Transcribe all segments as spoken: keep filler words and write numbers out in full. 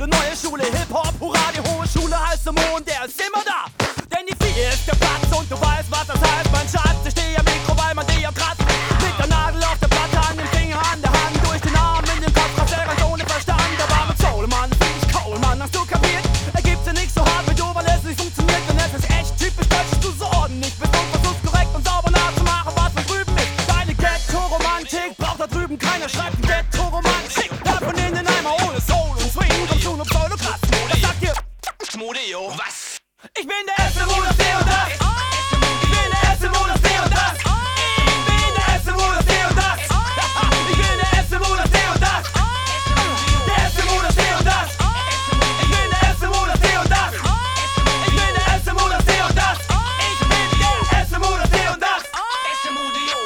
Liebe, neue Schule, Hip-Hop, hurra, die hohe Schule heißt der Mond, der ist immer da. Denn die vier ist der Platz und du weißt, was das heißt, mein Schatz. Ich stehe am Mikro, weil man dir kratzt. Mit der Nadel auf der Platte, an den Finger, an der Hand, durch den Arm, in den Kopf, rasell ganz ohne Verstand. Aber mit Soul, Mann, find ich cool, Mann, hast du kapiert? Er gibt's ja nicht so hart wie du, weil es nicht funktioniert. Denn es ist echt typisch deutsch, dass du so ordentlich bist und versuchst korrekt und sauber nachzumachen, was von drüben ist. Deine Ghetto-Romantik braucht da drüben keiner, schreibt ein Ghetto-Romantik. Davon in den Eimer ohne Soul und Swing, kommst du nur Pseudo-Krass. Das sagt dir Schmudeo, was? Ich bin der erste Modus, der und das. Ich bin der erste Modus, der und das. Ich bin der erste Modus, der und das. Ich bin der erste Modus, der und das. Der erste Modus, der und das. Ich bin der erste Modus, der und das. Ich bin der erste Modus, der und das. Ich bin der erste Modus, der und das. Schmudeo.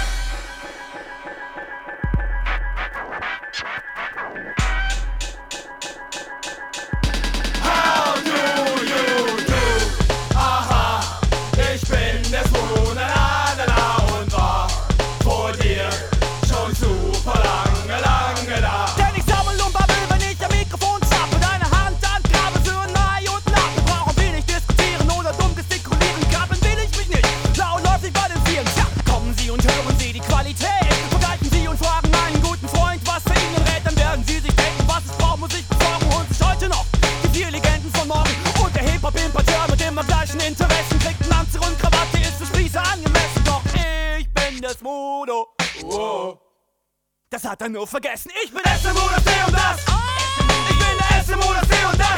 How do you do? Aha, ich bin der Smooth, na na na und war vor dir schon super lange, lange da. Denn ich sammel und babbel, wenn ich am Mikrofon zappe, deine Hand angrabe für ein Ei und Nacht. Wir brauchen wenig diskutieren oder dumm gestikulieren, krabbeln will ich mich nicht, laut läuft sich bei den Vieren. Tja, kommen Sie und hören Sie die Qualität, begleiten Sie und fragen einen guten Freund, was er Ihnen rät, dann werden Sie sich denken, was es braucht, muss ich besorgen, holen sich heute noch die vier Legenden von morgen. Und der Hip-Hop-Importeur mit immer gleichen Interessen kriegt einen Anzug und Krawatte, ist für Spießer angemessen. Doch ich bin das Mudo. Oh. Das hat er nur vergessen. Ich bin der erste Modus, der und das. Ich bin der erste Modus, der und das.